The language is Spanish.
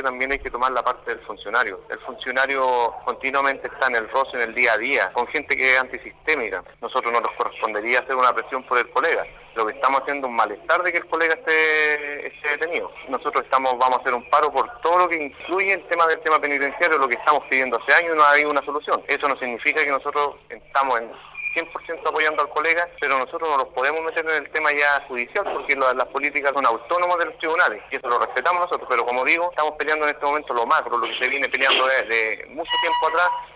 también hay que tomar la parte del funcionario. El funcionario continuamente está en el roce, en el día a día, con gente que es antisistémica. Nosotros no nos correspondería hacer una presión por el colega. Lo que estamos haciendo es un malestar de que el colega esté detenido. Nosotros vamos a hacer un paro por todo lo que incluye el tema del tema penitenciario, lo que estamos pidiendo hace años y no ha habido una solución. Eso no significa que nosotros estamos en 100% apoyando al colega, pero nosotros no los podemos meter en el tema ya judicial porque las políticas son autónomas de los tribunales y eso lo respetamos nosotros, pero como digo, estamos peleando en este momento lo macro, lo que se viene peleando desde mucho tiempo atrás,